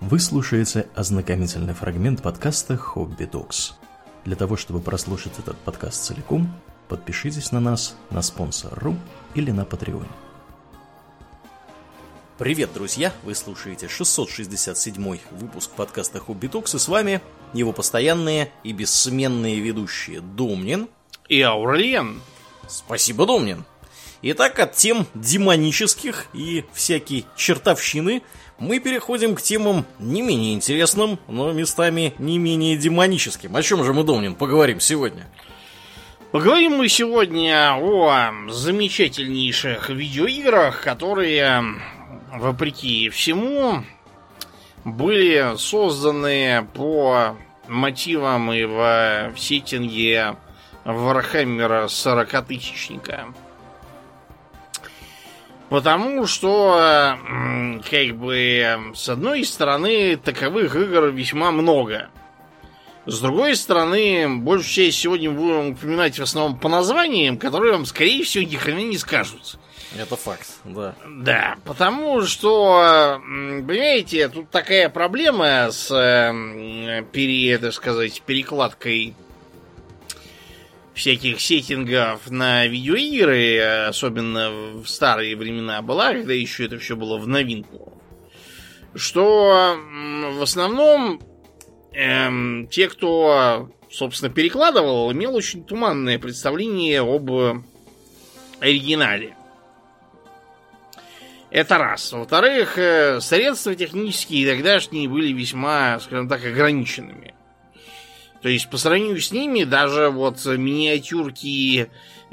Вы слушаете ознакомительный фрагмент подкаста «Хобби Докс». Для того, чтобы прослушать этот подкаст целиком, подпишитесь на нас на Sponsor.ru или на Patreon. Привет, друзья! Вы слушаете 667-й выпуск подкаста «Хобби Докс», и с вами его постоянные и бессменные ведущие Домнин и Аурлиен. Спасибо, Домнин! Итак, от тем демонических и всякой чертовщины мы переходим к темам не менее интересным, но местами не менее демоническим. О чем же мы, Домнин, поговорим сегодня? Поговорим мы сегодня о замечательнейших видеоиграх, которые, вопреки всему, были созданы по мотивам и в сеттинге Вархаммера 40-тысячника. Потому что, с одной стороны, таковых игр весьма много. С другой стороны, большую часть сегодня будем упоминать в основном по названиям, которые вам, скорее всего, ни хрена не скажут. Это факт, да. Да, потому что, понимаете, тут такая проблема с, перекладкой всяких сеттингов на видеоигры, особенно в старые времена была, когда еще это все было в новинку, что в основном те, кто, собственно, перекладывал, имел очень туманное представление об оригинале. Это раз. Во-вторых, средства технические тогдашние были весьма, скажем так, ограниченными. То есть, по сравнению с ними, даже вот миниатюрки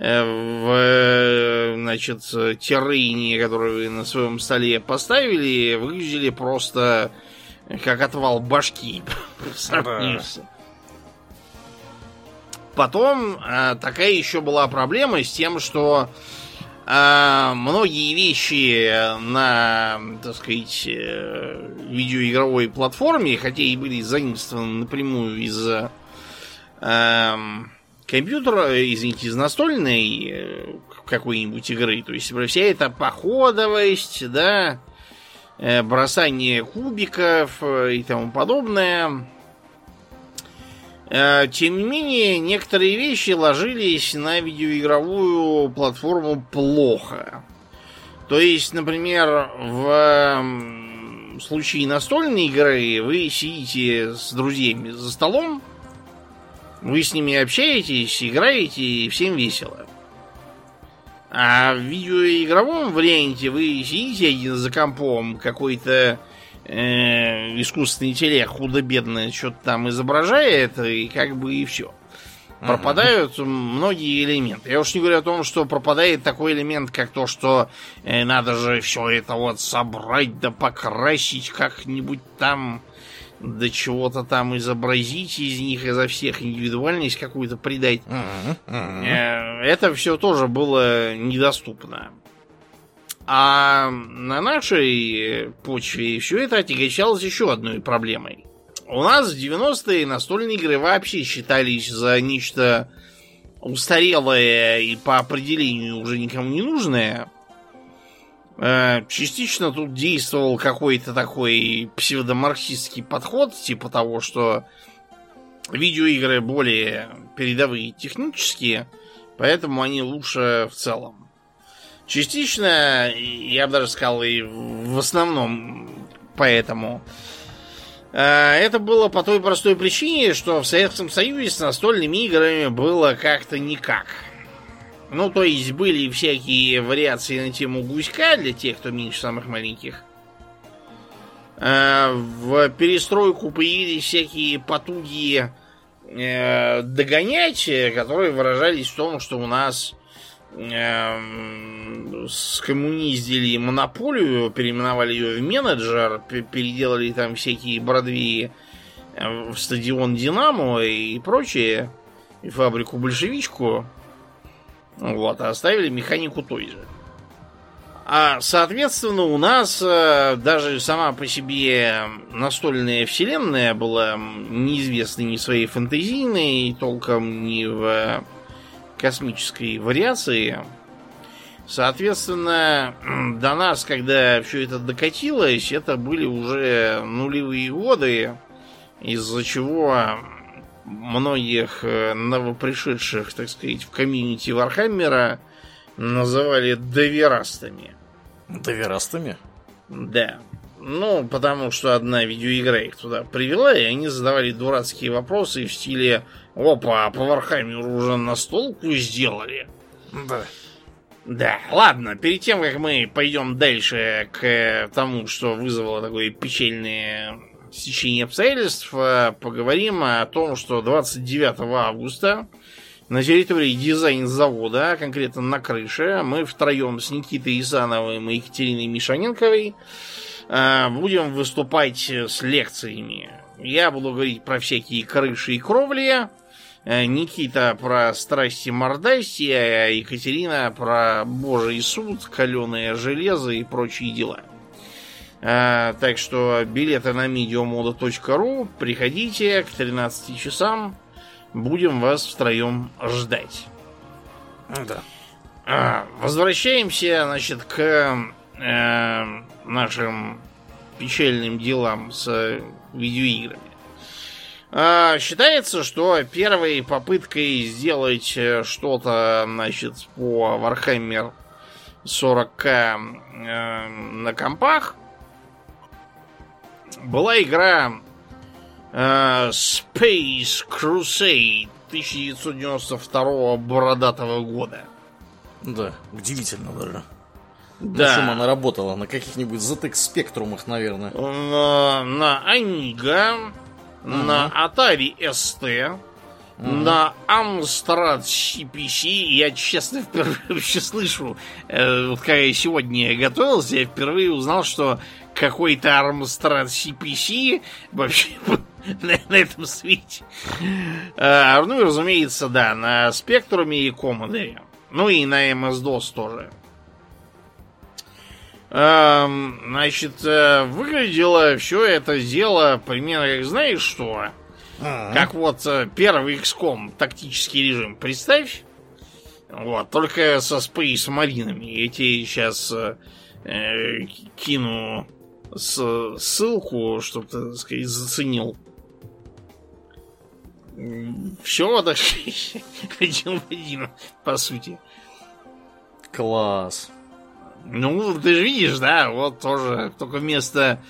в, террейне, которые вы на своем столе поставили, выглядели просто как отвал башки. Потом такая еще была проблема с тем, что многие вещи на, видеоигровой платформе, хотя и были заимствованы напрямую из компьютера, из настольной какой-нибудь игры, то есть вся эта походовость, да, бросание кубиков и тому подобное. Тем не менее, некоторые вещи ложились на видеоигровую платформу плохо. То есть, например, в случае настольной игры вы сидите с друзьями за столом, вы с ними общаетесь, играете, и всем весело. А в видеоигровом варианте вы сидите один за компом, какой-то искусственный интеллект худо-бедно что-то там изображает, и и все. Пропадают многие элементы. Я уж не говорю о том, что пропадает такой элемент, как то, что надо же все это вот собрать, да покрасить как-нибудь там, да чего-то там изобразить из них, изо всех индивидуальность какую-то придать. Это все тоже было недоступно. А на нашей почве все это отягощалось еще одной проблемой. У нас в 90-е настольные игры вообще считались за нечто устарелое и по определению уже никому не нужное. Частично тут действовал какой-то такой псевдомарксистский подход, типа того, что видеоигры более передовые технические, поэтому они лучше в целом. Частично, я бы даже сказал, и в основном поэтому. Это было по той простой причине, что в Советском Союзе с настольными играми было как-то никак. Ну, то есть были всякие вариации на тему гуська для тех, кто меньше самых маленьких. В перестройку появились всякие потуги догонять, которые выражались в том, что у нас скоммуниздили монополию, переименовали ее в менеджер, переделали там всякие Бродвеи в стадион Динамо и прочее, и фабрику большевичку. Вот, а оставили механику той же. А, соответственно, у нас даже сама по себе настольная вселенная была неизвестной ни своей фэнтезийной, толком ни в космической вариации. Соответственно, до нас, когда все это докатилось, это были уже нулевые годы, из-за чего многих новопришедших, так сказать, в комьюнити Вархаммера называли доверастами. Доверастами? Да. Ну, потому что одна видеоигра их туда привела, и они задавали дурацкие вопросы в стиле: опа, по Вархаммеру уже настолку сделали. Да. Да, ладно, перед тем, как мы пойдем дальше к тому, что вызвало такое печальное стечение обстоятельств, поговорим о том, что 29 августа на территории дизайн-завода, конкретно на крыше, мы втроем с Никитой Исановым и Екатериной Мишаненковой будем выступать с лекциями. Я буду говорить про всякие крыши и кровли, Никита про страсти мордасти, а Екатерина про Божий суд, каленое железо и прочие дела. Так что билеты на mediomoda.ru, приходите к 13 часам, будем вас втроем ждать. Да. Возвращаемся, значит, к нашим печальным делам с видеоиграми. Считается, что первой попыткой сделать что-то, значит, по Warhammer 40к на компах была игра Space Crusade 1992 бородатого года. Да, удивительно даже. Да. На чем она работала? На каких-нибудь ZX Spectrum'ах, наверное. На Amiga, на Atari ST, на Amstrad CPC. Я, честно, впервые вообще слышу, вот когда я сегодня готовился, я впервые узнал, что какой-то Amstrad CPC вообще на этом свете. Ну и, разумеется, да, на Spectrum и Commodore. Ну и на MS-DOS тоже. Значит, выглядело все это дело примерно как, знаешь что? Как вот первый XCOM тактический режим. Представь. Вот, только со Space Маринами. Я тебе сейчас кину ссылку, чтобы ты, так сказать, заценил. Все, так один в один, по сути. Класс. Ну, ты же видишь, да, вот тоже, только вместо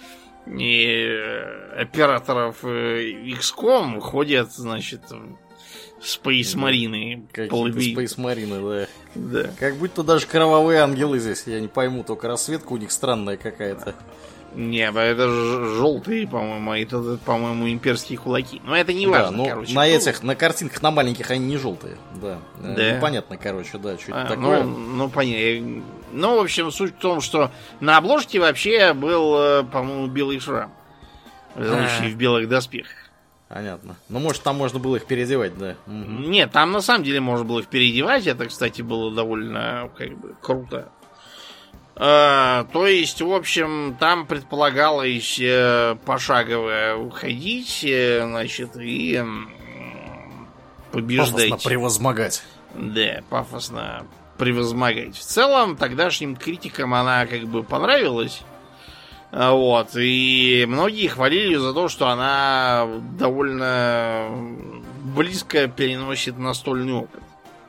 операторов XCOM ходят, значит, Space Marine. Какие-то Space Marine, да. Да. Как будто даже кровавые ангелы здесь, я не пойму, только расцветка у них странная какая-то. Не, это же желтые, по-моему, это, по-моему, имперские кулаки. Но это не важно, да, короче. На этих, на картинках, на маленьких они не желтые, да. Непонятно, короче, да, что это такое. Ну, понятно. Ну, в общем, суть в том, что на обложке вообще был, по-моему, белый шрам. В белых доспехах. Понятно. Ну, может, там можно было их переодевать, да. Нет, там на самом деле можно было их переодевать. Это, кстати, было довольно, как бы, круто. То есть, в общем, там предполагалось пошагово уходить, значит, и побеждать. Пафосно превозмогать. Да, пафосно превозмогать. В целом, тогдашним критикам она как бы понравилась. Вот, и многие хвалили за то, что она довольно близко переносит настольный опыт.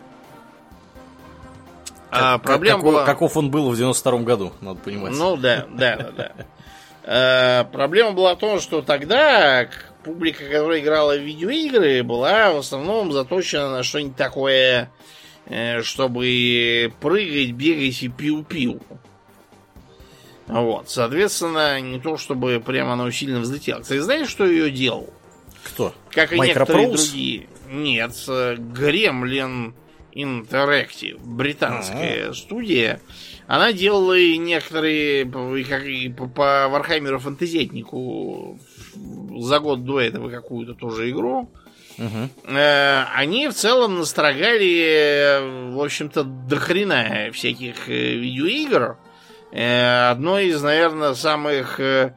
Проблема была... Каков он был в 92-м году, надо понимать. Ну да. Проблема была в том, что тогда публика, которая играла в видеоигры, была в основном заточена на что-нибудь такое, чтобы прыгать, бегать и пиу-пиу. Вот, соответственно, не то чтобы прямо она сильно взлетела. Кстати, знаешь, что ее делал? Кто? Как и некоторые другие. Нет, Gremlin Interactive, британская студия. Она делала и некоторые, как и по Вархаммеру Фантазиатнику за год до этого какую-то тоже игру. Они в целом настрогали, в общем-то, дохрена всяких видеоигр. Одной из, наверное, самых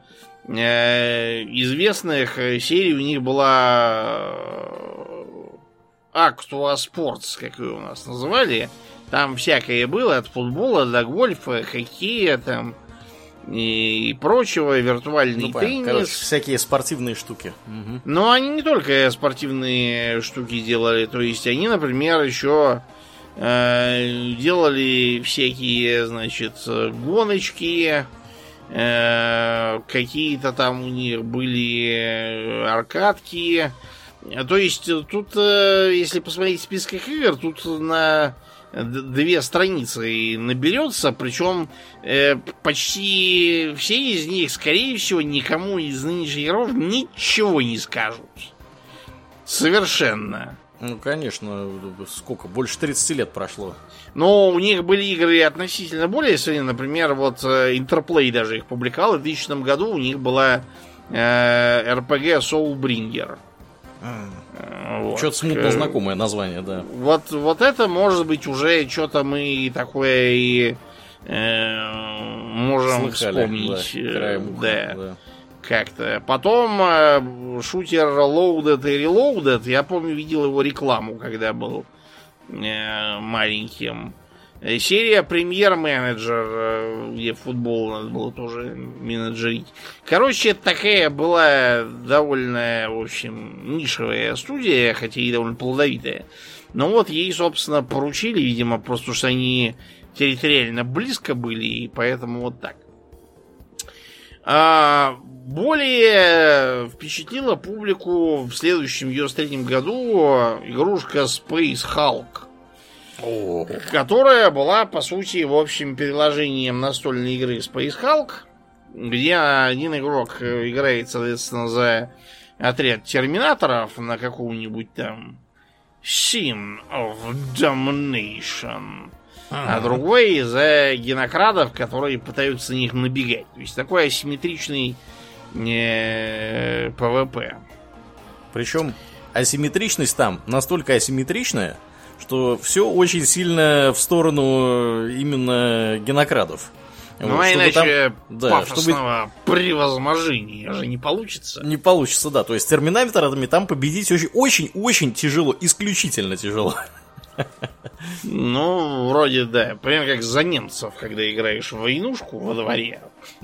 известных серий у них была Actua Sports, как ее у нас называли. Там всякое было, от футбола до гольфа, хоккея там и прочего, виртуальный теннис. Короче, всякие спортивные штуки. Угу. Но они не только спортивные штуки делали. То есть они, например, еще делали всякие, значит, гоночки. Какие-то там у них были аркадки. То есть тут, если посмотреть в списках игр, тут на 2 страницы наберется, причем почти все из них, скорее всего, никому из нынешних игроков ничего не скажут. Совершенно. Ну, конечно, сколько? Больше 30 лет прошло. Но у них были игры относительно более современные. Например, вот Interplay даже их публиковал. В 2000 году у них была RPG Soulbringer. Вот. Что-то смутно знакомое название, да. Вот это, может быть, уже что-то мы такое и можем вспомнить. Да. Как-то. Потом шутер Loaded и Reloaded. Я помню, видел его рекламу, когда был маленьким. Серия Премьер-менеджер, где футбол надо было тоже менеджерить. Короче, такая была довольно, в общем, нишевая студия, хотя и довольно плодовитая. Но вот ей, собственно, поручили, видимо, просто что они территориально близко были, и поэтому вот так. Более впечатлила публику в следующем 93-м году игрушка Space Hulk, которая была, по сути, в общем, переложением настольной игры Space Hulk, где один игрок играет, соответственно, за отряд терминаторов на каком-нибудь там Scene of Domination, а другой за генокрадов, которые пытаются на них набегать. То есть такой асимметричный ПВП. Причем асимметричность там настолько асимметричная, что все очень сильно в сторону именно генокрадов. Ну, вот, а иначе там, пафосного превозможения же не получится. Не получится, да. То есть терминаторами там победить очень-очень тяжело. Исключительно тяжело. Ну, вроде да. Примерно как за немцев, когда играешь в войнушку во дворе.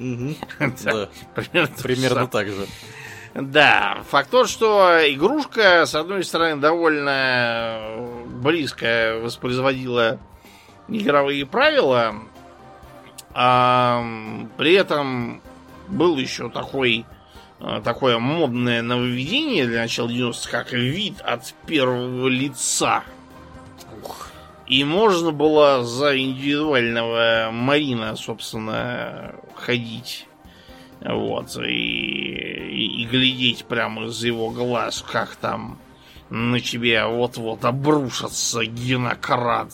Примерно так же. Да, факт тот, что игрушка, с одной стороны, довольно близко воспроизводила игровые правила, а при этом был еще такое модное нововведение для начала 90-х, как вид от первого лица. И можно было за индивидуального Марина, собственно, ходить. Вот, и глядеть прямо из его глаз, как там на тебя вот-вот обрушится генокрад.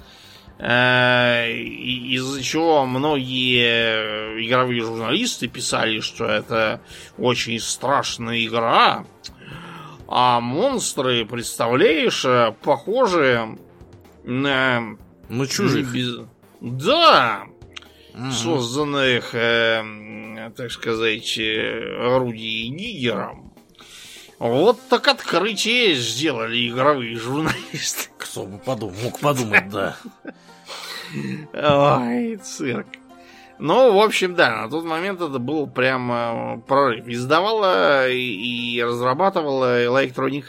Из-за чего многие игровые журналисты писали, что это очень страшная игра, а монстры, представляешь, похожи на чужих. Да, созданных, так сказать, орудий Гигером. Вот так открытие сделали игровые журналисты. Кто бы мог подумать, да. Ой, цирк. Ну, в общем, да, на тот момент это был прям прорыв. Издавала и разрабатывала Electronic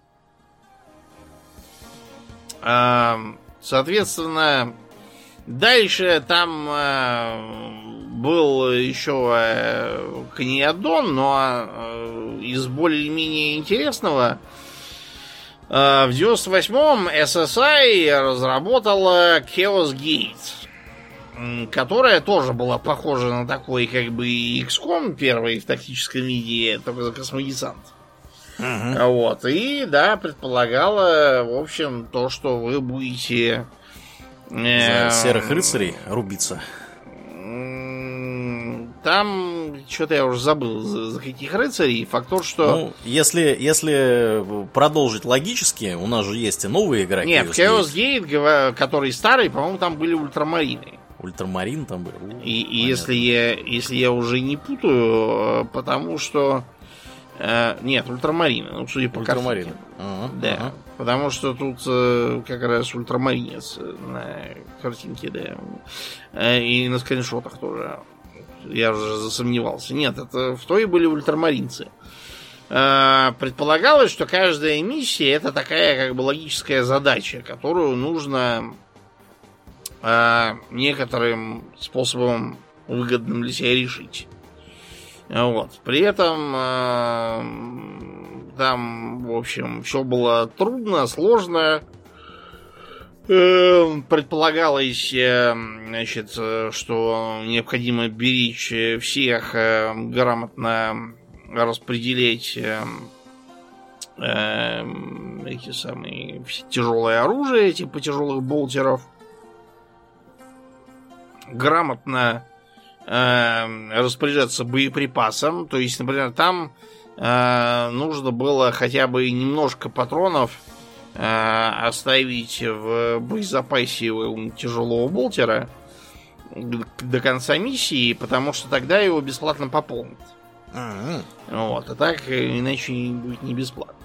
Arts. Соответственно, дальше там был еще Каньядон, но из более-менее интересного в 98-м SSI разработала Chaos Gate, которая тоже была похожа на такой как бы XCOM первый в тактическом виде, только за космодесант. Вот, и да, предполагала, в общем, то, что вы будете за серых рыцарей рубиться. Там что-то я уже забыл, за каких рыцарей. Факт тот, что... Ну, если продолжить логически, у нас же есть и новые игроки. Нет, в Chaos Gate, который старый, по-моему, там были ультрамарины. Ультрамарин там был? И если я уже не путаю, потому что Нет, ультрамарины, ну, судя по картинке. Да, потому что тут как раз ультрамаринец на картинке, да. И на скриншотах тоже. Я уже засомневался. Нет, это в той были ультрамаринцы. Предполагалось, что каждая миссия это такая как бы логическая задача, которую нужно некоторым способом выгодным для себя решить. Вот. При этом там, в общем, все было трудно, сложно. Предполагалось, значит, что необходимо беречь всех, грамотно распределять эти самые тяжелое оружие, типа тяжелых болтеров, грамотно распоряжаться боеприпасом. То есть, например, там нужно было хотя бы немножко патронов оставить в боезапасе тяжелого болтера до конца миссии, потому что тогда его бесплатно пополнят. Вот, а так иначе будет не бесплатно.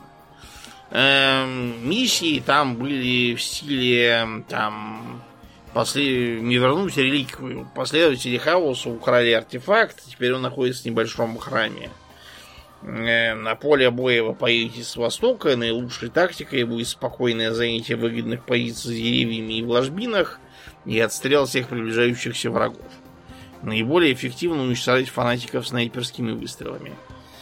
Миссии там были в стиле там не вернуть реликвию. Последователи хаоса украли артефакт, теперь он находится в небольшом храме. На поле боя вы поедете с востока. Наилучшей тактикой будет спокойное занятие выгодных позиций с деревьями и в ложбинах и отстрел всех приближающихся врагов. Наиболее эффективно уничтожать фанатиков снайперскими выстрелами.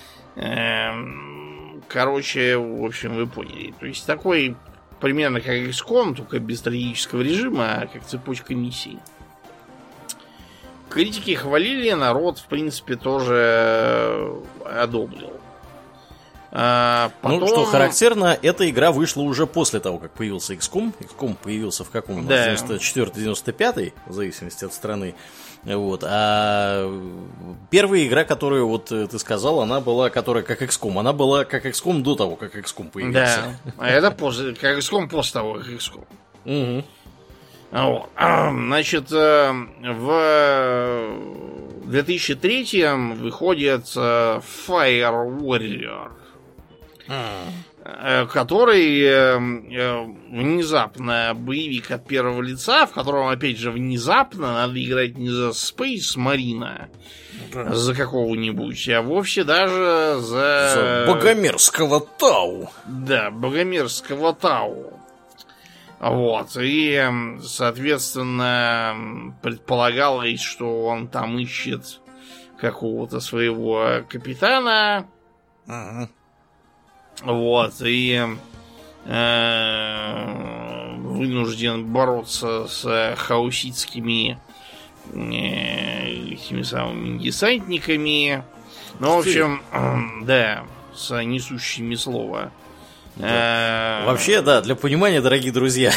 Короче, в общем, вы поняли. То есть такой примерно как XCOM, только без стратегического режима, а как цепочка миссий. Критики хвалили, народ, в принципе, тоже одобрил. Потом... Ну, что характерно, эта игра вышла уже после того, как появился XCOM. XCOM появился в каком? Да. 94-95, в зависимости от страны. Вот. А первая игра, которую вот ты сказал, она была, которая как XCOM. Она была как XCOM до того, как XCOM появился. Да, а это после, как XCOM после того, как XCOM. Угу. Вот. Значит, в 2003-м выходит Fire Warrior, который внезапно боевик от первого лица, в котором, опять же, внезапно надо играть не за Space Marine, за какого-нибудь, а вовсе даже за богомерзкого Тау. Да, богомерзкого Тау. Вот, и, соответственно, предполагалось, что он там ищет какого-то своего капитана. Вот, и вынужден бороться с хауситскими этими самыми десантниками. Ну, в общем, да, с несущими слова. Вообще, да, для понимания, дорогие друзья,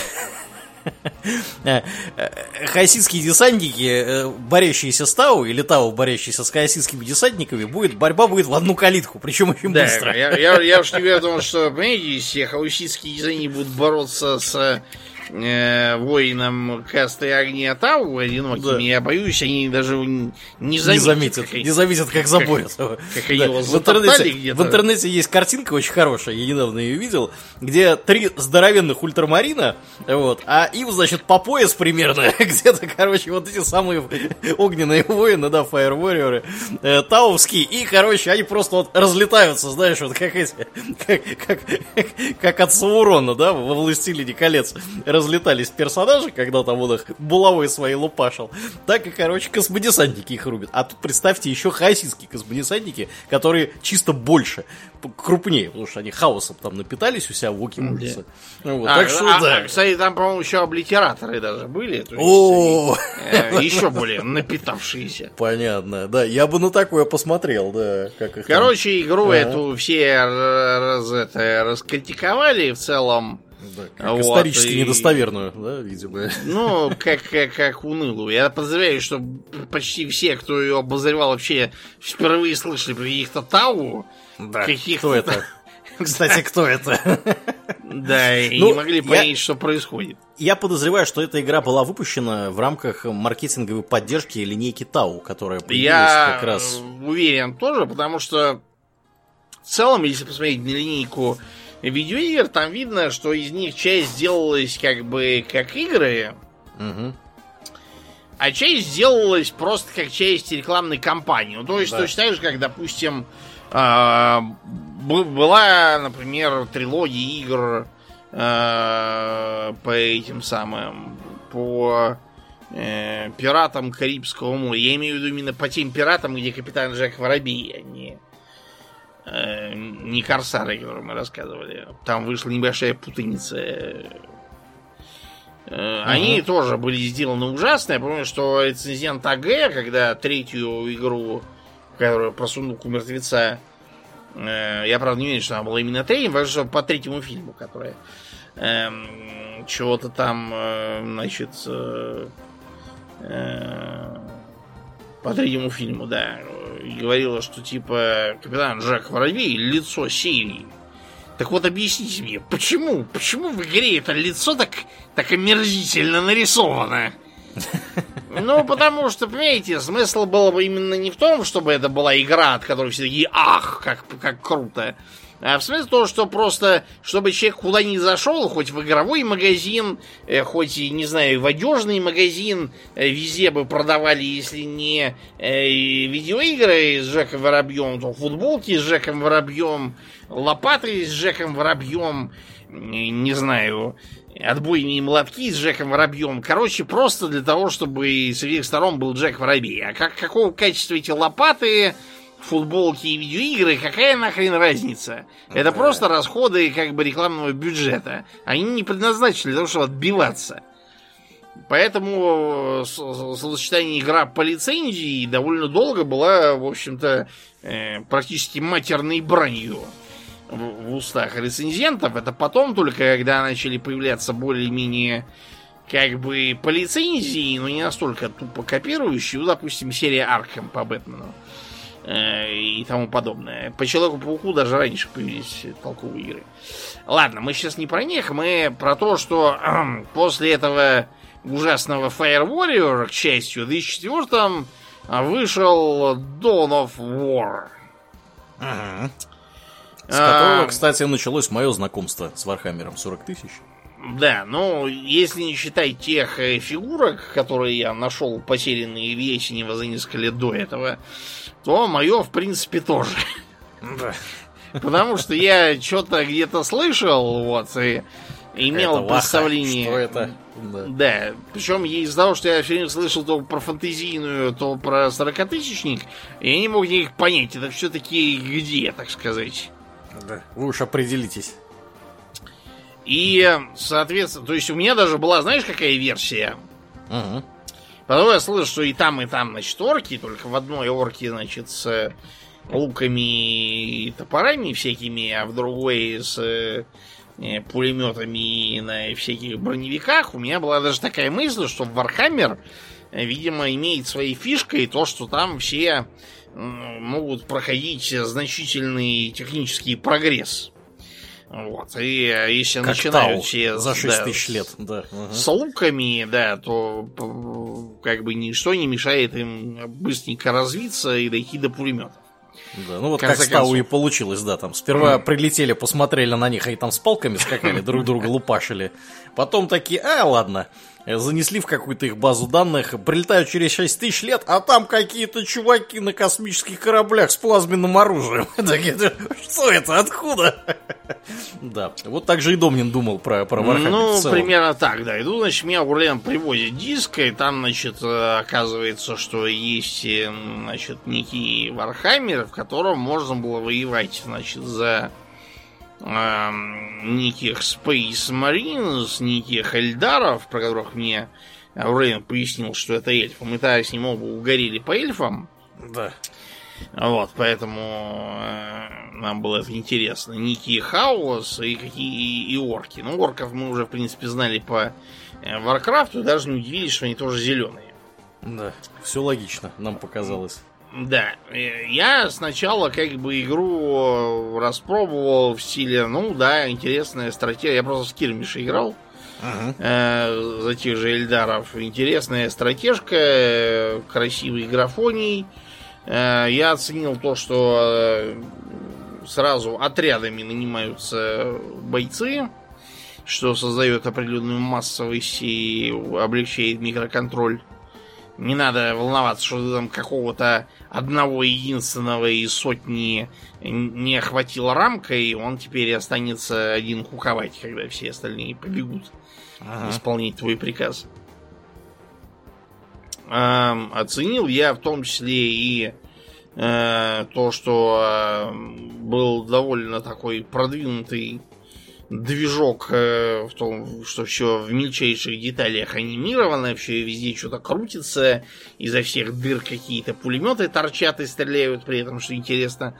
хаоситские десантники, борющиеся с Тау, или Тау, борющиеся с хаоситскими десантниками, борьба будет в одну калитку, причем очень быстро. Я уж не говорю о том, что, понимаете, если хаоситские десантники будут бороться с воином касты огня Тау одинокими, да. Я боюсь, они даже не заметят, как заборят. Как они его затоптали где-то. В интернете есть картинка очень хорошая, я недавно ее видел, где 3 здоровенных ультрамарина, вот, а им, значит, по пояс примерно, где-то, короче, вот эти самые огненные воины, да, Fire Warrior, таувские, и, короче, они просто вот разлетаются, знаешь, вот как эти, как от Саурона, да, во «Властелине колец» разлетались персонажи, когда там он их булавой своей лупашил, так и, короче, космодесантники их рубят. А тут представьте еще хаоситские космодесантники, которые чисто больше, крупнее, потому что они хаосом там напитались у себя в Оке ужаса. Вот, так что, да. Кстати, там, по-моему, еще облитераторы даже были. Еще более напитавшиеся. Понятно, да. Я бы на такое посмотрел, да. Короче, игру эту все раскритиковали в целом. Да, как вот, исторически недостоверную, да, видимо. Ну, как унылую. Я подозреваю, что почти все, кто ее обозревал, вообще впервые слышали про каких-то Тау. Да, кто это? Кстати, кто это? Да, и не могли понять, что происходит. Я подозреваю, что эта игра была выпущена в рамках маркетинговой поддержки линейки Тау, которая появилась как раз... Я уверен тоже, потому что целом, если посмотреть на линейку видеоигр, там видно, что из них часть сделалась как бы как игры, а часть сделалась просто как часть рекламной кампании. Ну, то есть точно так же, как, допустим, была, например, трилогия игр по этим самым, по пиратам Карибского моря. Я имею в виду именно по тем пиратам, где капитан Джек Воробей, а не Корсары, о которых мы рассказывали. Там вышла небольшая путаница. Они тоже были сделаны ужасно. Я помню, что рецензент АГ, когда третью игру, которую про сундук у мертвеца, я, правда, не уверен, что она была именно третьим, потому что по третьему фильму, которая чего-то там, значит, по третьему фильму, да, и говорила, что типа капитан Джек Воробей — лицо серии. Так вот, объясните мне, почему в игре это лицо так омерзительно нарисовано? Ну, потому что, понимаете, смысл был бы именно не в том, чтобы это была игра, от которой все такие «ах, как круто», а в смысле того, что просто, чтобы человек куда ни зашел, хоть в игровой магазин, хоть, не знаю, в одежный магазин, везде бы продавали, если не видеоигры с Джеком Воробьем, то футболки с Джеком Воробьем, лопаты с Джеком Воробьем, не знаю, отбойные молотки с Джеком Воробьем. Короче, просто для того, чтобы с всех сторон был Джек Воробей. А какого качества эти лопаты, футболки и видеоигры, какая нахрен разница? Это просто расходы как бы рекламного бюджета. Они не предназначены для того, чтобы отбиваться. Поэтому сочетание игра по лицензии довольно долго была, в общем-то, практически матерной бранью в устах рецензентов. Это потом только, когда начали появляться более-менее как бы по лицензии, но не настолько тупо копирующие, ну, допустим, серия Arkham по Бэтмену и тому подобное. По Человеку-пауку даже раньше появились толковые игры. Ладно, мы сейчас не про них, мы про то, что после этого ужасного Fire Warrior, к счастью, в 2004-м вышел Dawn of War. С которого, кстати, началось мое знакомство с Вархаммером 40 тысяч. Да, ну, если не считать тех фигурок, которые я нашел потерянные в Есенево за несколько лет до этого, то мое, в принципе, тоже. Да. Потому что я что-то где-то слышал, вот, и имел это представление. Что это? Да, причем из-за того, что я все время слышал то про фантазийную, то про 40-тысячник, я не мог никак понять, это все-таки где, так сказать. Да. Вы уж определитесь. И, соответственно, то есть у меня даже была, знаешь, какая версия? Потом я слышал, что и там, значит, орки, только в одной орке, значит, с луками и топорами всякими, а в другой с пулеметами на всяких броневиках. У меня была даже такая мысль, что Warhammer, видимо, имеет своей фишкой то, что там все могут проходить значительный технический прогресс. Вот. И если как начинают Тау все за 6 тысяч лет, да. С луками, да, то как бы ничто не мешает им быстренько развиться и дойти до пулеметов. Да, ну вот как с Тау и получилось, да, там сперва прилетели, посмотрели на них, и там с палками скакали, друг друга лупашили. Потом такие, ладно, занесли в какую-то их базу данных, прилетают через 6 тысяч лет, а там какие-то чуваки на космических кораблях с плазменным оружием. Что это? Откуда? Да, вот так же и Домнин думал про Warhammer. Ну, примерно так, да. Иду, значит, меня Урлен привозит диск, и там, значит, оказывается, что есть, значит, некий Warhammer, в котором можно было воевать, значит, за неких Space Marines, неких эльдаров, про которых мне Урлен пояснил, что это эльфы. Мы-то с ним оба угорели по эльфам. Да. Вот, поэтому нам было это интересно. Ники Хаос и какие и орки. Ну, орков мы уже, в принципе, знали по Варкрафту, даже не удивились, что они тоже зеленые. Да, все логично, нам показалось. Да, я сначала как бы игру распробовал в стиле, ну да, интересная стратегия. Я просто в Скирмише играл. За тех же эльдаров. Интересная стратежка, красивый графоний. Я оценил то, что сразу отрядами нанимаются бойцы, что создает определенную массовость и облегчает микроконтроль. Не надо волноваться, что ты там какого-то одного единственного из сотни не охватила рамка, и он теперь останется один куковать, когда все остальные побегут исполнять твой приказ. Оценил я в том числе и то, что был довольно такой продвинутый движок в том, что все в мельчайших деталях анимировано, все везде что-то крутится, изо всех дыр какие-то пулеметы торчат и стреляют, при этом, что интересно.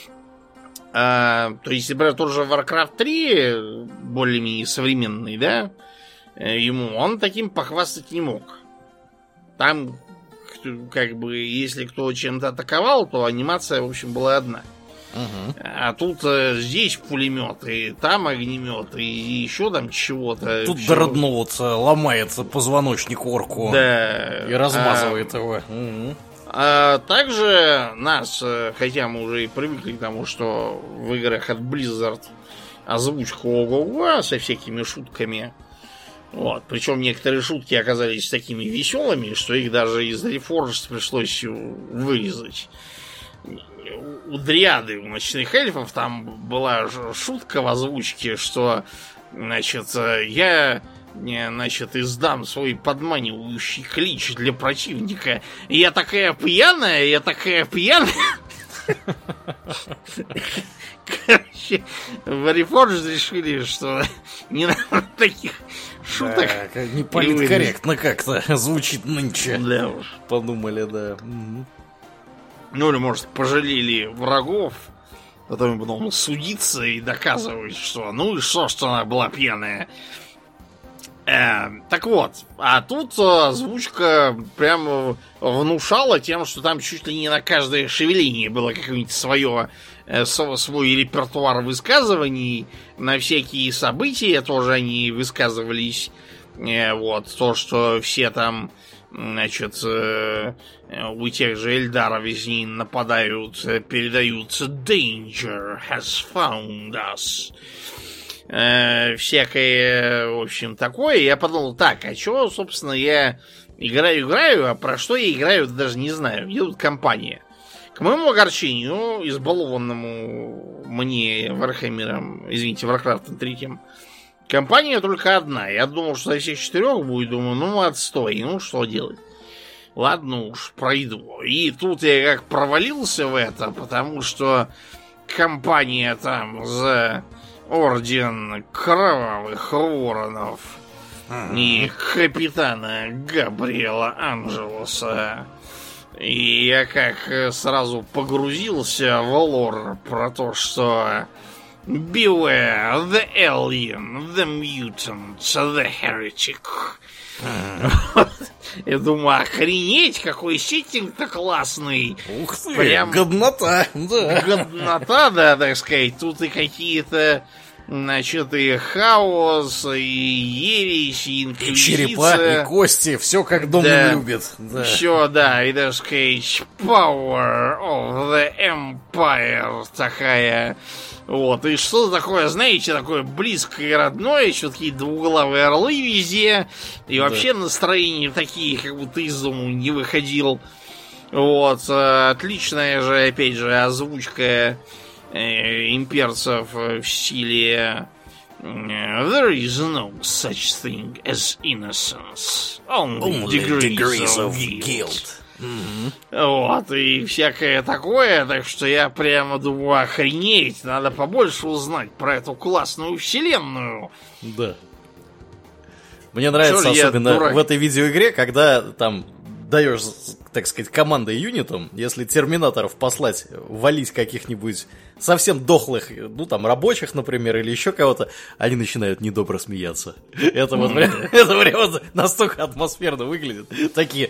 То есть, например, тот же Warcraft 3, более-менее современный, да, ему он таким похвастать не мог. Там, как бы, если кто чем-то атаковал, то анимация, в общем, была одна. А тут здесь пулемет, и там огнемет, и еще там чего-то. Тут дредноут ломается позвоночник орку, да, и размазывает его. А также нас, хотя мы уже и привыкли к тому, что в играх от Blizzard озвучка ого-го со всякими шутками. Вот. Причем некоторые шутки оказались такими веселыми, что их даже из Reforged пришлось вырезать. У Дриады, у Ночных Эльфов, там была шутка в озвучке, что, значит, я, значит, издам свой подманивающий клич для противника. Я такая пьяная, я такая пьяная. Короче, в Reforged решили, что не надо таких шуток. Да, не политкорректно как-то звучит нынче. Да уж. Подумали, да. Ну или, может, пожалели врагов, потом потом судиться и доказывать, что ну и что она была пьяная. Так вот, а тут озвучка прям внушала тем, что там чуть ли не на каждое шевеление было какое-нибудь свой репертуар высказываний, на всякие события тоже они высказывались. Вот, то, что все там, значит, у тех же Эльдаров из них нападают, передаются «Danger has found us». Всякое, в общем, такое. Я подумал, так, а чё, собственно, я играю, а про что я играю, даже не знаю. Где тут компания? К моему огорчению, избалованному мне Вархаммером, извините, Варкрафтом 3, компания только одна. Я думал, что за всех 4 будет, думаю, ну отстой, ну что делать? Ладно уж, пройду. И тут я как провалился в это, потому что компания там за Орден Кровавых Воронов и капитана Габриэла Анджелоса. И я как сразу погрузился в лор про то, что Beware the alien, the mutant, the heretic. Я думаю, охренеть, какой сеттинг-то классный. Ух ты, прям годнота, да. Годнота, да, так сказать. Тут и какие-то, значит, и хаос, и ересь, и инквизиция. И черепа, и кости, все как Домнин да, любит. Да. Все, да, и, так сказать, power of the empire такая. Вот, и что такое, знаете, такое близкое и родное, еще такие двуглавые орлы везде, и вообще настроения такие, как будто из дому не выходил. Вот, отличная же, опять же, озвучка имперцев в стиле There is no such thing as innocence, only degrees of guilt. Вот, и всякое такое, так что я прямо думаю, охренеть, надо побольше узнать про эту классную вселенную. Да. Мне нравится особенно в этой видеоигре, когда там даешь, так сказать, командой юнитам, если терминаторов послать валить каких-нибудь совсем дохлых, ну там рабочих, например, или еще кого-то, они начинают недобро смеяться. Это вот прям настолько атмосферно выглядит. Такие.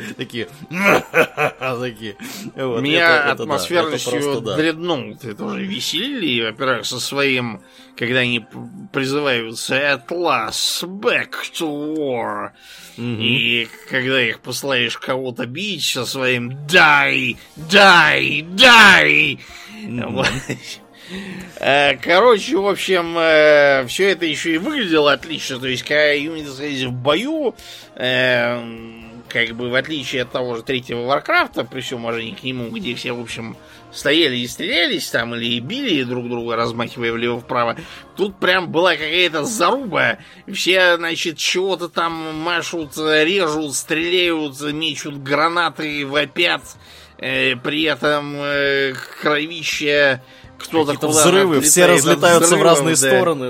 Меня атмосферностью дредноуты тоже веселили. Во-первых, со своим, когда они призываются at last back to war. И когда их посылаешь кого-то бить со своим die. Короче, в общем, все это еще и выглядело отлично. То есть, когда юниты сходились в бою, как бы в отличие от того же третьего Варкрафта, при всем уважении к нему, где все, в общем, стояли и стрелялись там, или били друг друга, размахивая влево-вправо, тут прям была какая-то заруба. Все, значит, чего-то там машут, режут, стреляют, мечут гранаты, вопят. При этом кровища кто-то какие-то взрывы, все разлетаются в разные стороны.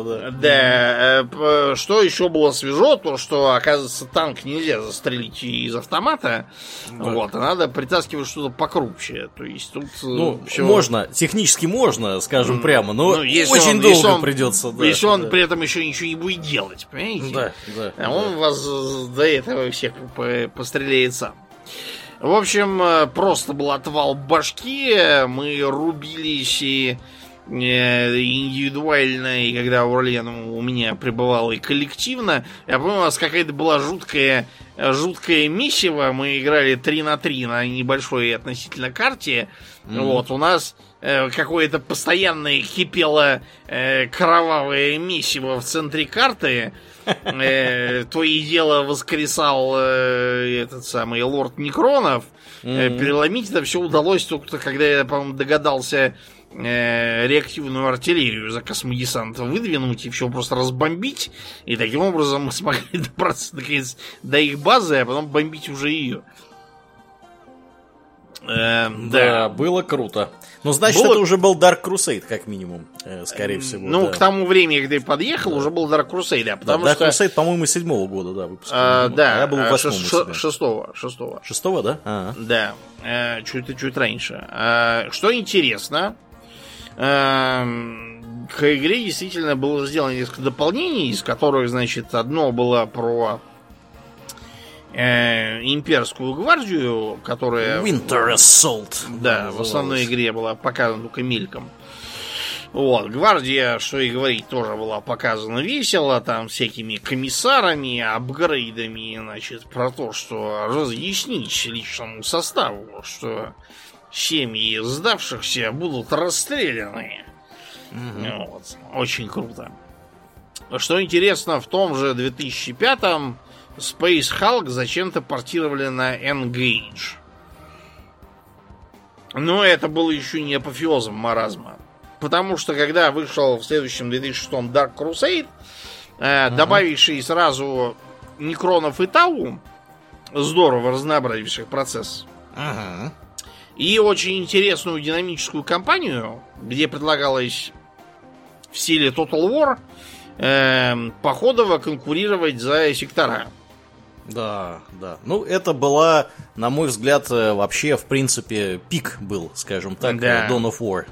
Да. Что еще было свежо, то что, оказывается, танк нельзя застрелить из автомата. Да. Вот, а надо притаскивать что-то покрупче. То есть тут все... можно, технически можно, скажем прямо, но очень долго придется. Если он при этом еще ничего не будет делать, понимаете? Да. А он вас до этого всех постреляет сам. В общем, просто был отвал башки, мы рубились и индивидуально, и когда Аурлен у меня пребывал, и коллективно. Я помню, у нас какая-то была жуткая месиво, мы играли 3 на 3 на небольшой относительно карте. Вот, у нас какое-то постоянное кипело кровавое месиво в центре карты. То и дело воскресал этот самый лорд Некронов. Переломить это все удалось только когда я, по-моему, догадался реактивную артиллерию за космодесанта выдвинуть и все просто разбомбить. И таким образом мы смогли добраться наконец до их базы, а потом бомбить уже ее. Да, было круто. Ну, значит, это уже был Dark Crusade, как минимум, скорее всего. Ну, к тому времени, когда я подъехал, уже был Dark Crusade, да, потому Dark что... Crusade, по-моему, 7-го года, да, выпуска. Да, я был в 8-м. 6-го. 6-го, да? Да, чуть раньше. Что интересно, к игре действительно было сделано несколько дополнений, из которых, значит, одно было про имперскую гвардию, которая... Winter Assault. Да, в основной игре была показана только мельком. Вот, гвардия, что и говорить, тоже была показана весело, там всякими комиссарами, апгрейдами, значит, про то, что разъяснить личному составу, что семьи сдавшихся будут расстреляны. Вот, очень круто. Что интересно, в том же 2005-м Space Hulk зачем-то портировали на Engage. Но это было еще не апофеозом маразма. Потому что, когда вышел в следующем 2006-м Dark Crusade, добавивший сразу Некронов и Тау, здорово разнообразивших процесс, и очень интересную динамическую кампанию, где предлагалось в стиле Total War походово конкурировать за сектора. Да. Ну, это была, на мой взгляд, вообще, в принципе, пик был, скажем так, Dawn of War.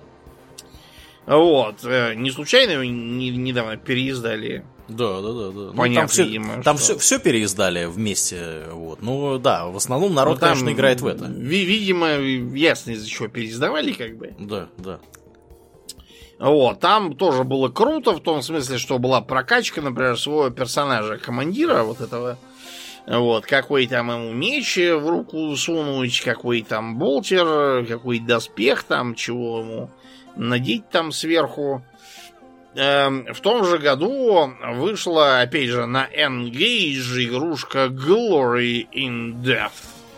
Вот. Не случайно его недавно переиздали. Да. Понятно, ну, там все переиздали вместе. Вот. Ну, да, в основном народ, конечно, играет в это. Видимо, ясно, из-за чего переиздавали, как бы. Да. Вот, там тоже было круто, в том смысле, что была прокачка, например, своего персонажа, командира вот этого. Вот, какой там ему меч в руку сунуть, какой там болтер, какой доспех там, чего ему надеть там сверху. В том же году вышла, опять же, на Engage игрушка Glory in Death.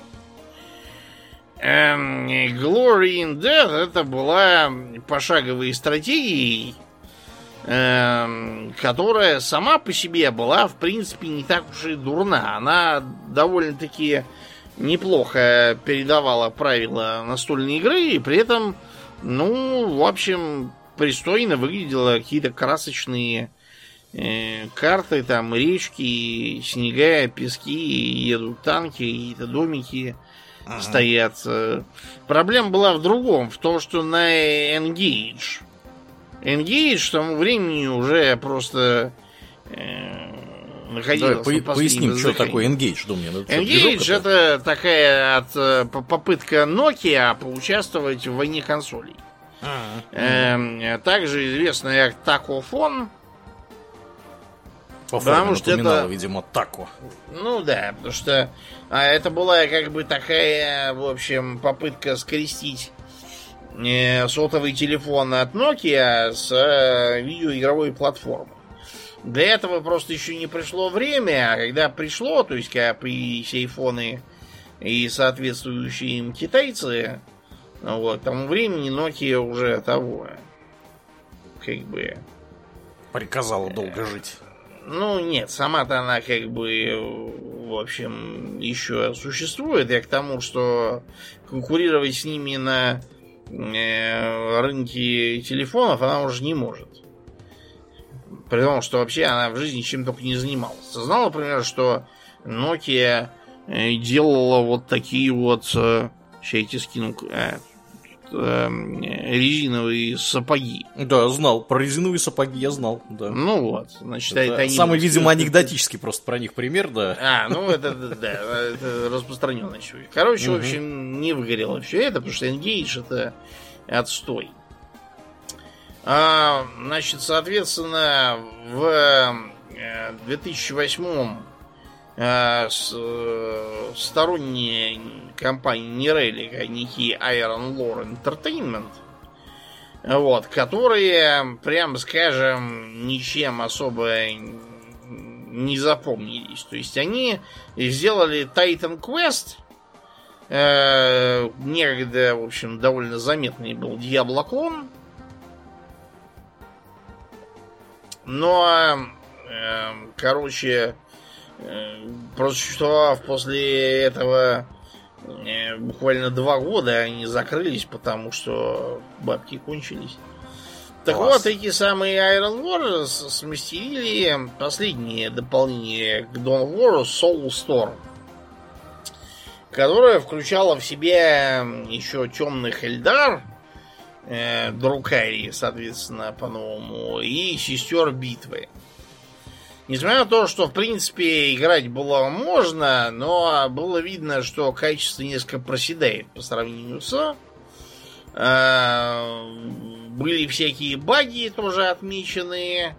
Glory in Death это была пошаговой стратегией, которая сама по себе была, в принципе, не так уж и дурна. Она довольно-таки неплохо передавала правила настольной игры, и при этом, ну, в общем, пристойно выглядела. Какие-то красочные карты, там, речки, снега, пески, едут танки, какие-то домики стоят. Проблема была в другом, в том, что на Engage к тому времени уже просто находилась. Давай поясним, что такое Engage, думаю. Engage это такая попытка Nokia поучаствовать в войне консолей. Также известная как Такофон. Потому что это, видимо, Тако. Ну да, потому что это была как бы такая, в общем, попытка скрестить сотовый телефон от Nokia с видеоигровой платформой. Для этого просто еще не пришло время, а когда пришло, то есть когда появились айфоны и соответствующие им китайцы, вот, к тому времени Nokia уже того, как бы... Приказала долго жить. Ну, нет, сама-то она как бы, в общем, еще существует. Я к тому, что конкурировать с ними на рынке телефонов она уже не может. При том, что вообще она в жизни чем только не занималась. Ты знал, например, что Nokia делала вот такие вот, сейчас я тебе скину, резиновые сапоги. Да, знал. Про резиновые сапоги я знал, да. Ну вот, значит, это они... Самый, видимо, анекдотический просто про них пример, да. Ну это, да, это распространенный человек. Короче, в общем, не выгорело все это, потому что Engage это отстой. Значит, соответственно, в 2008-м сторонние компании Нерелик, а некий Iron Lore Entertainment, вот, которые, прям скажем, ничем особо не запомнились. То есть они сделали Titan Quest, некогда, в общем, довольно заметный был Diablo клон, но, короче, просуществовав после этого буквально 2 года, они закрылись, потому что бабки кончились. Так вот, эти самые Iron Wars смастерили последнее дополнение к Dawn of War, Soul Storm, которое включало в себя еще темных Эльдар, Друкари, соответственно, по-новому, и сестер битвы. Несмотря на то, что, в принципе, играть было можно, но было видно, что качество несколько проседает по сравнению с... Были всякие баги тоже отмечены.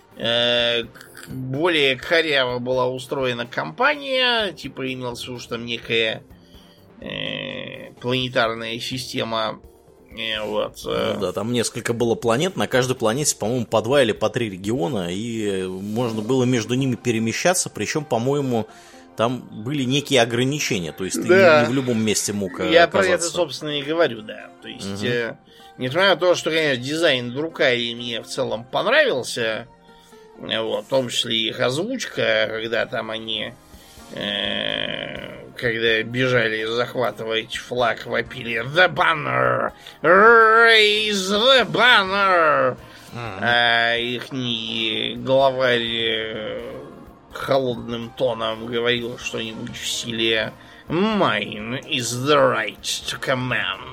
Более коряво была устроена кампания. Типа имелась уж там некая планетарная система. Вот. Да, там несколько было планет. На каждой планете, по-моему, по 2 или по 3 региона. И можно было между ними перемещаться. Причем, по-моему, там были некие ограничения. То есть ты не в любом месте мог Я оказаться. про это, собственно, и говорю, да. То есть, несмотря на то, что, конечно, дизайн Друкари мне в целом понравился, вот, в том числе их озвучка, когда там они... когда бежали захватывать флаг, вопили «The banner! Raise the banner!» А ихний главарь холодным тоном говорил что-нибудь в стиле «Mine is the right to command».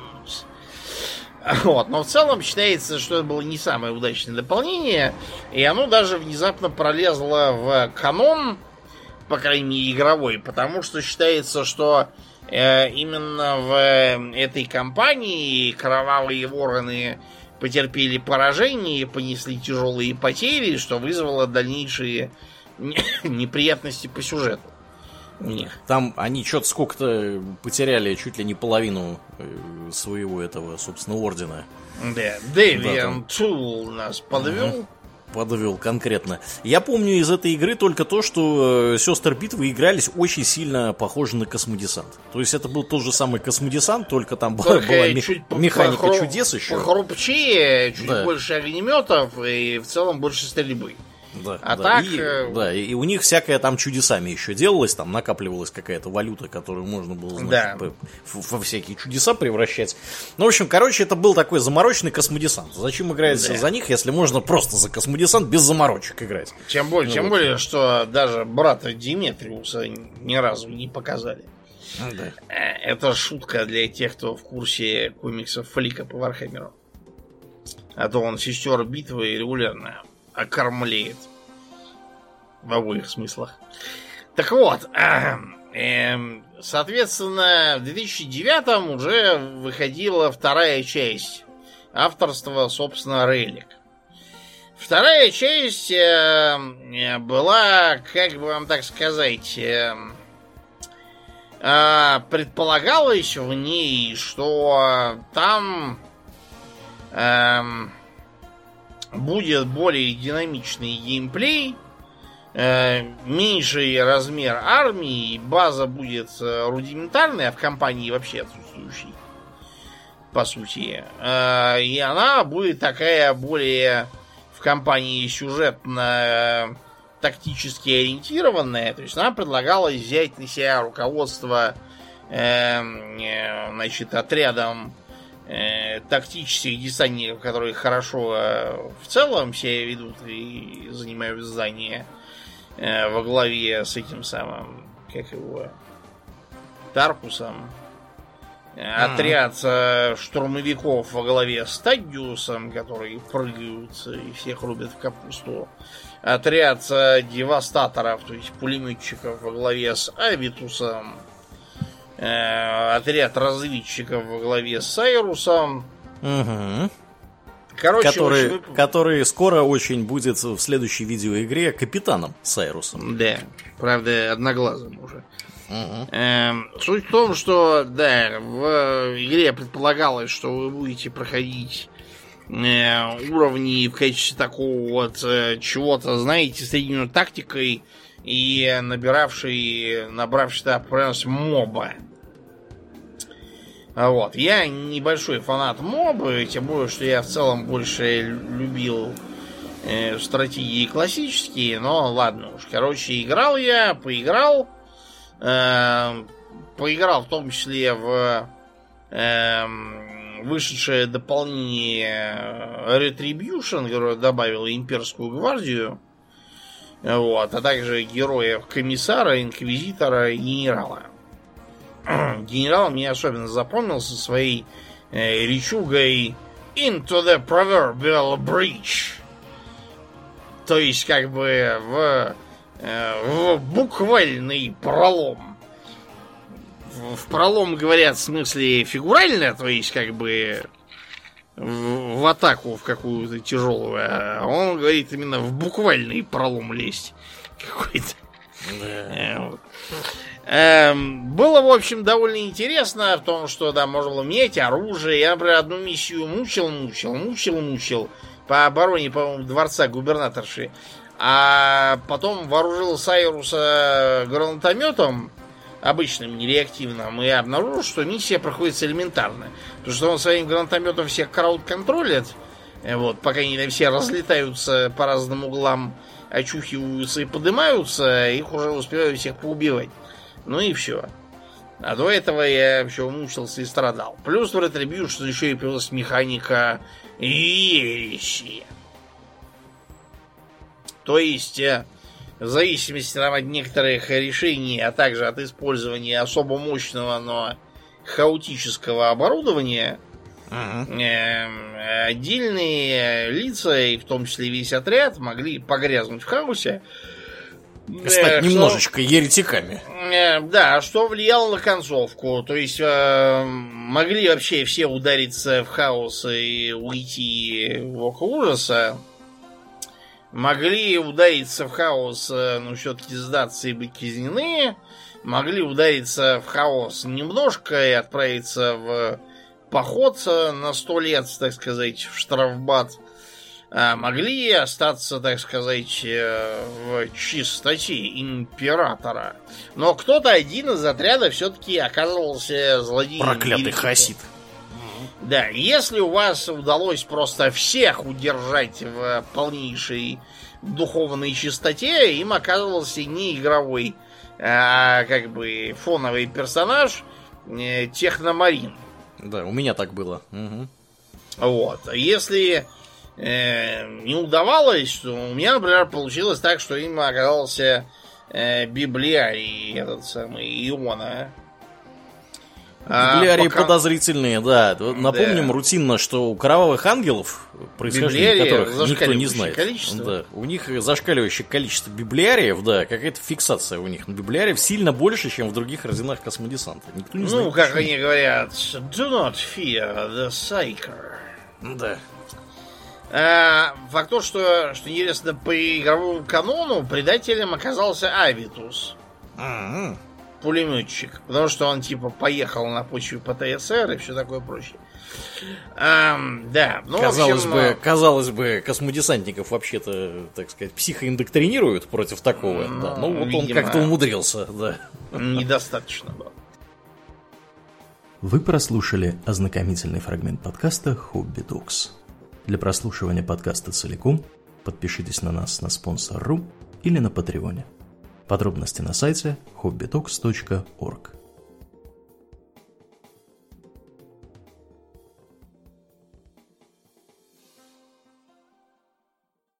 Вот, но в целом считается, что это было не самое удачное дополнение, и оно даже внезапно пролезло в канон, по крайней мере, игровой, потому что считается, что именно в этой кампании кровавые вороны потерпели поражение и понесли тяжелые потери, что вызвало дальнейшие неприятности по сюжету у них. Там они что-то сколько-то потеряли, чуть ли не половину своего этого, собственно, ордена. Да, Deviant Tool нас подвел. Подвел конкретно. Я помню из этой игры только то, что сестры битвы игрались очень сильно похожи на Космодесант. То есть это был тот же самый Космодесант, только там была механика чудес еще. Похрупчее, чуть больше огнеметов и в целом больше стрельбы. Да, а да. так... И у них всякое там чудесами еще делалось, там накапливалась какая-то валюта, которую можно было, значит, во всякие чудеса превращать. Ну, в общем, короче, это был такой замороченный космодесант. Зачем играть за них, если можно просто за космодесант без заморочек играть? Тем более, что даже брата Диметриуса ни разу не показали. Да. Это шутка для тех, кто в курсе комиксов Флика по Вархаммеру. А то он сестер битвы регулярно окормлеет. В обоих смыслах. Так вот, соответственно, в 2009-м уже выходила 2-я часть авторства, собственно, Relic. 2-я часть была, как бы вам так сказать, предполагалось в ней, что там будет более динамичный геймплей, меньший размер армии, база будет рудиментарная, а в компании вообще отсутствующей, по сути. И она будет такая более в компании сюжетно тактически ориентированная. То есть нам предлагалось взять на себя руководство значит, отрядом тактических десантников, которые хорошо в целом себя ведут и занимают здания, во главе с этим самым, как его, Таркусом. Отряд штурмовиков во главе с Таддиусом, которые прыгают и всех рубят в капусту. Отряд девастаторов, то есть пулеметчиков во главе с Авитусом. Отряд разведчиков во главе с Сайрусом. Угу. Короче, который скоро очень будет в следующей видеоигре капитаном Сайрусом. Да, правда, одноглазым уже. Угу. Суть в том, что, да, в игре предполагалось, что вы будете проходить уровни в качестве такого вот чего-то, знаете, с средней тактикой и набравший популярность моба. Вот. Я небольшой фанат мобы, тем более, что я в целом больше любил стратегии классические, но ладно уж. Короче, поиграл в том числе в вышедшее дополнение Retribution, которое добавило имперскую гвардию, вот, а также героев комиссара, инквизитора и генерала. Генерал мне особенно запомнился своей речугой "Into the proverbial breach", то есть как бы в буквальный пролом. В пролом говорят в смысле фигурально, то есть как бы в атаку в какую-то тяжелую, а он говорит именно в буквальный пролом лезть какой-то. Вот. Было, в общем, довольно интересно в том, что да, можно было менять оружие. Я, например, одну миссию мучил по обороне, по-моему, дворца губернаторши. А потом вооружил Сайруса гранатометом, обычным, нереактивным, и обнаружил, что миссия проходит элементарно. Потому что он своим гранатометом всех крауд-контролит, вот, пока они там все разлетаются по разным углам, очухиваются и поднимаются, их уже успевают всех поубивать. Ну и все. А до этого я все мучился и страдал. Плюс в Retribution еще и появилась механика ереси. То есть, в зависимости от некоторых решений, а также от использования особо мощного, но хаотического оборудования, отдельные лица, и в том числе весь отряд, могли погрязнуть в хаосе. Стать немножечко еретиками. Да, что влияло на концовку. То есть могли вообще все удариться в хаос и уйти в око ужаса. Могли удариться в хаос, но все-таки сдаться и быть казнены. Могли удариться в хаос немножко и отправиться в поход на 100 лет, так сказать, в штрафбат. А могли остаться, так сказать, в чистоте императора. Но кто-то один из отряда все-таки оказывался злодеем. Проклятый хасид. Да, если у вас удалось просто всех удержать в полнейшей духовной чистоте, им оказывался не игровой, а как бы фоновый персонаж Техномарин. Да, у меня так было. Угу. Вот. Если не удавалось, то у меня, например, получилось так, что им оказался библиарий, этот самый Иона. Библиарии подозрительные, да. Напомним рутинно, что у кровавых ангелов, происхождение которых никто не знает, да, у них зашкаливающее количество библиариев, да, какая-то фиксация у них на библиариев сильно больше, чем в других орденах космодесанта. Никто не знает. Ну, как они говорят, do not fear the psyker. Да. Факт то, что интересно, по игровому канону предателем оказался Авитус. пулеметчик. Потому что он типа поехал на почве ПТСР и все такое прочее. Да, ну, казалось бы, космодесантников вообще-то, так сказать, психоиндоктринируют против такого. Да. Ну, вот видимо, он как-то умудрился, да. Недостаточно было. Вы прослушали ознакомительный фрагмент подкаста «Хобби Докс». Для прослушивания подкаста целиком подпишитесь на нас на sponsor.ru или на Патреоне. Подробности на сайте hobbydocs.org.